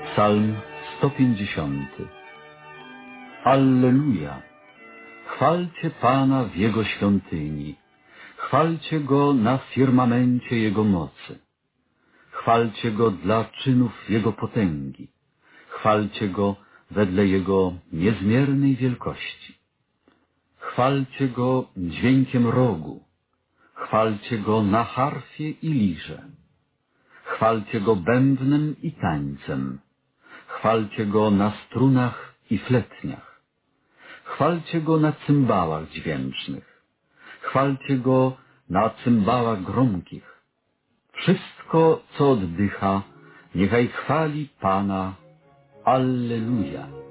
Psalm 150. Alleluja! Chwalcie Pana w Jego świątyni. Chwalcie Go na firmamencie Jego mocy. Chwalcie Go dla czynów Jego potęgi. Chwalcie Go wedle Jego niezmiernej wielkości. Chwalcie Go dźwiękiem rogu. Chwalcie Go na harfie i lirze. Chwalcie Go bębnem i tańcem. Chwalcie Go na strunach i fletniach. Chwalcie Go na cymbałach dźwięcznych. Chwalcie Go na cymbałach gromkich. Wszystko, co oddycha, niechaj chwali Pana. Alleluja!